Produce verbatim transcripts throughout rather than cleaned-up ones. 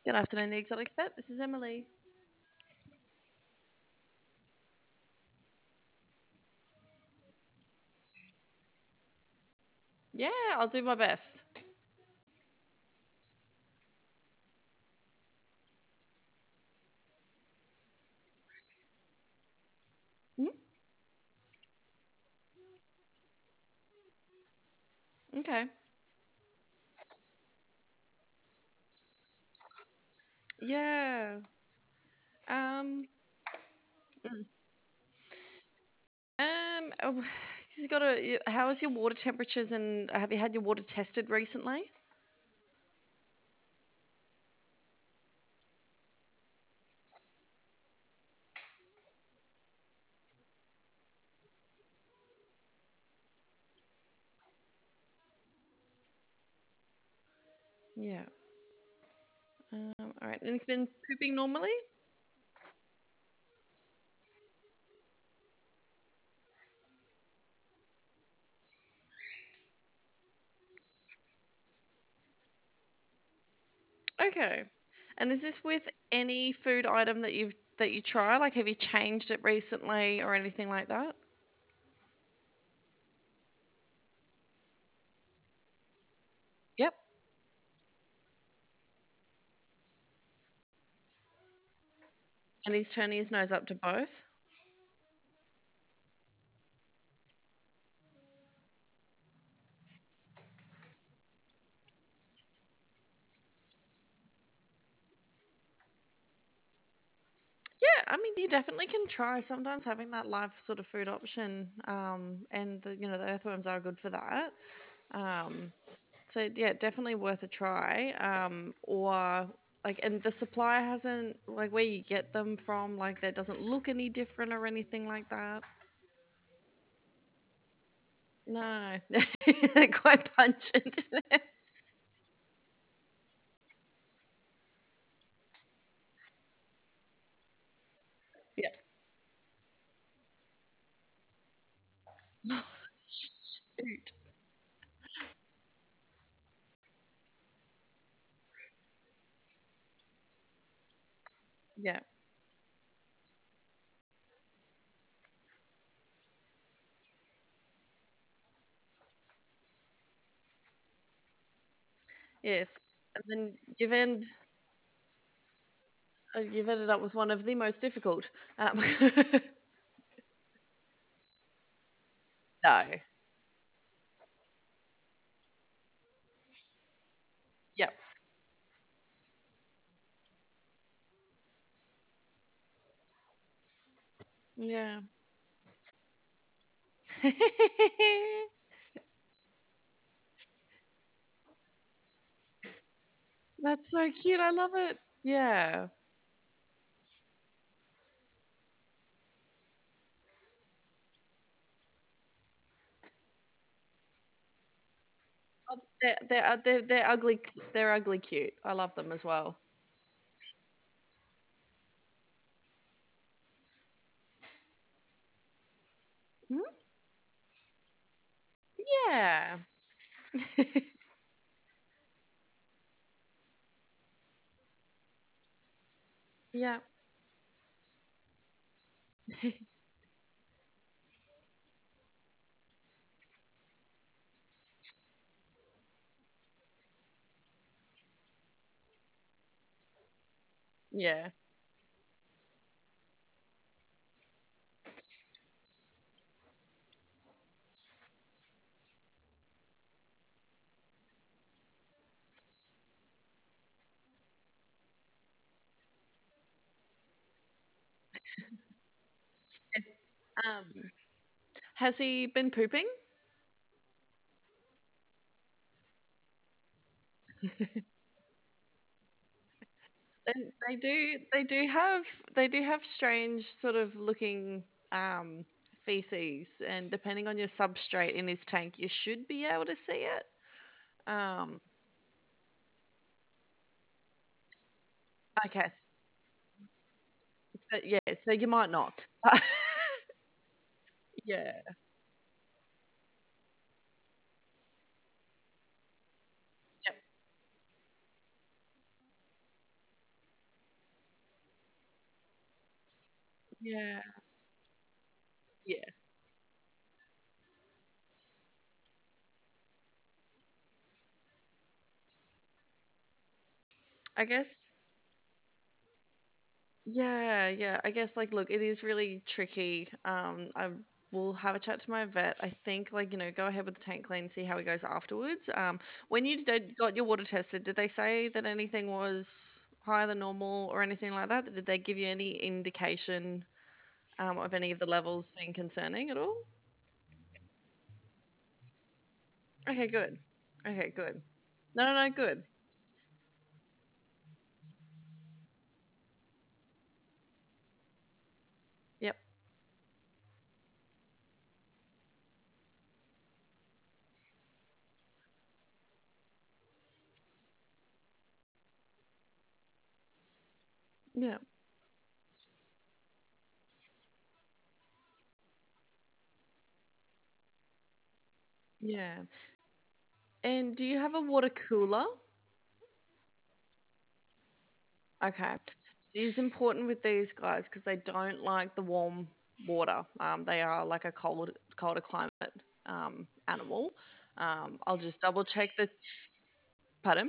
Good afternoon, the Exotic Vet. This is Emily. Yeah, I'll do my best. Mhm. Okay. Yeah. Um. mm. Um. oh, You got to. How is your water temperatures, and have you had your water tested recently? Yeah. Um. All right. And it's been pooping normally. Okay. And is this with any food item that you've that you try? Like, have you changed it recently or anything like that? Yep. And he's turning his nose up to both. Yeah, I mean, you definitely can try sometimes having that live sort of food option, um, and the, you know the earthworms are good for that. Um, so yeah, definitely worth a try. Um, or like, and the supplier hasn't like where you get them from, like that doesn't look any different or anything like that. No, they're quite pungent. Yeah. Shoot. Yeah. Yes. And then you've end, uh, you've ended up with one of the most difficult. Um, no. Yep. Yeah. That's so cute. I love it. Yeah. Oh, They're, they're, uh, they're, they're ugly. They're ugly cute. I love them as well. Mhm. Yeah. Yeah. Yeah. Um, has he been pooping? And they do. They do have. They do have strange sort of looking um, feces, and depending on your substrate in his tank, you should be able to see it. Um, okay. So yeah. So you might not. Yeah. Yep. Yeah. Yeah. I guess. Yeah, yeah. I guess like look, it is really tricky. Um, I will have a chat to my vet. I think like, you know, go ahead with the tank clean, see how he goes afterwards. Um, when you did got your water tested, did they say that anything was higher than normal or anything like that? Did they give you any indication um, of any of the levels being concerning at all? Okay, good. Okay, good. No, no, no, good. Yep. Yeah. Yeah. And do you have a water cooler? Okay. It is important with these guys because they don't like the warm water. Um, they are like a cold, colder climate um, animal. Um, I'll just double check the. Pardon?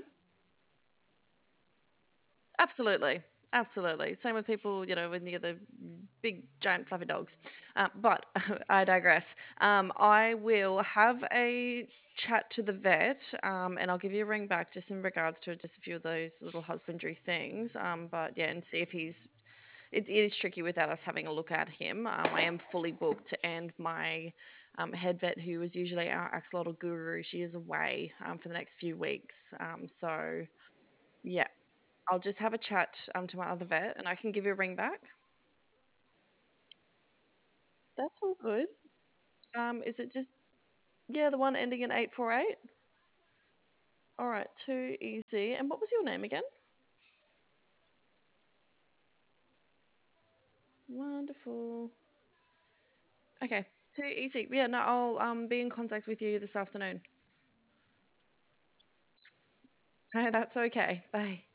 Absolutely. Absolutely. Same with people, you know, when you get the big, giant, fluffy dogs. Um, but I digress. Um, I will have a chat to the vet um, and I'll give you a ring back just in regards to just a few of those little husbandry things. Um, but yeah, and see if he's. It, it is tricky without us having a look at him. Um, I am fully booked, and my um, head vet, who is usually our axolotl guru, she is away um, for the next few weeks. Um, so, yeah, I'll just have a chat um, to my other vet and I can give you a ring back. That's all good. Um, is it just, yeah, the one ending in eight four eight? All right, too easy. And what was your name again? Wonderful. Okay, too easy. Yeah, no, I'll um, be in contact with you this afternoon. No, that's okay. Bye.